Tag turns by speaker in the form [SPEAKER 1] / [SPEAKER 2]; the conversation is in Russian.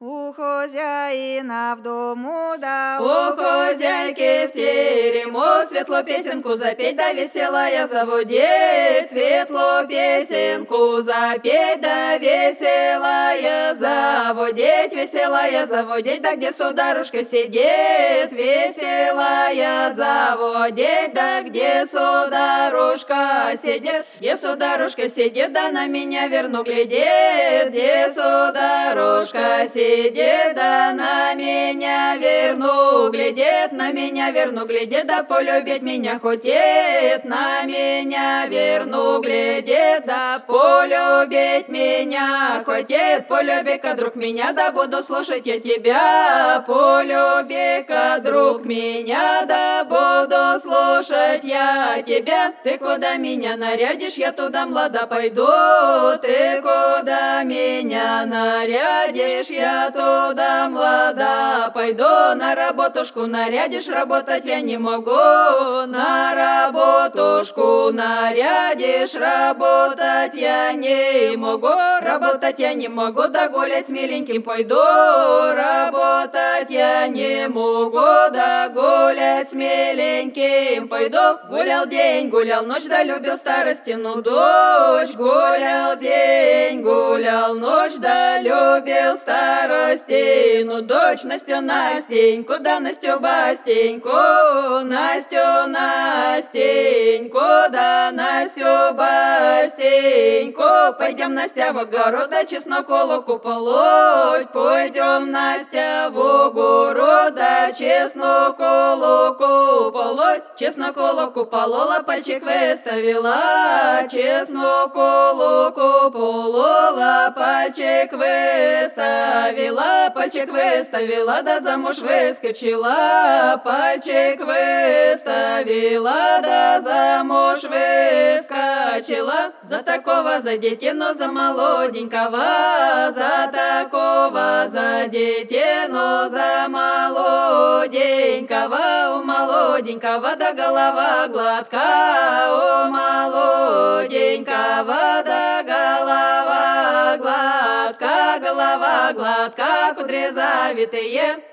[SPEAKER 1] У хозяина в дому, да
[SPEAKER 2] у хозяйки в терему светло песенку запеть, да веселая заводить, светло песенку запеть, да веселая заводить, да где сударушка сидит, веселая заводить, да где сударушка сидит, да на меня верну глядит, где сударушка сидит, да на меня верну глядит, да полюбить меня хочет, на меня верну глядит, да полюбить меня хочет, полюби-ка, друг, меня, да буду слушать я тебя, полюби-ка, друг, меня, да буду слушать я тебя. Ты куда меня нарядишь, я туда, млада, пойду, ты куда меня нарядишь, я туда, млада, пойду. На работушку нарядишь, работать я не могу, на работушку нарядишь, работать я не могу, да гулять с миленьким пойду, работать я не могу, да гулять с миленьким пойду. Гулял день, гулял ночь, да любил старостину дочь, гулял день, гулял ночь, да любил старостину дочь. Настю, Настеньку, да Настю, Бастеньку, Настю, Настеньку, да Настю, Бастеньку. Пойдем, Настя, в огород, да чесноку луку полоть, пойдем, Настя, в огород, да чесноку луку полоть. Чесноку луку полола, пальчик выставила, чесноку луку полола, пальчик выставила, да замуж выскочила, пальчик выставила, да замуж выскочила. За такого, за детину, за молоденького, за такого, за детину, за молоденького, у молоденького, да голова гладка, у молоденького, да голова гладка, кудри завитые.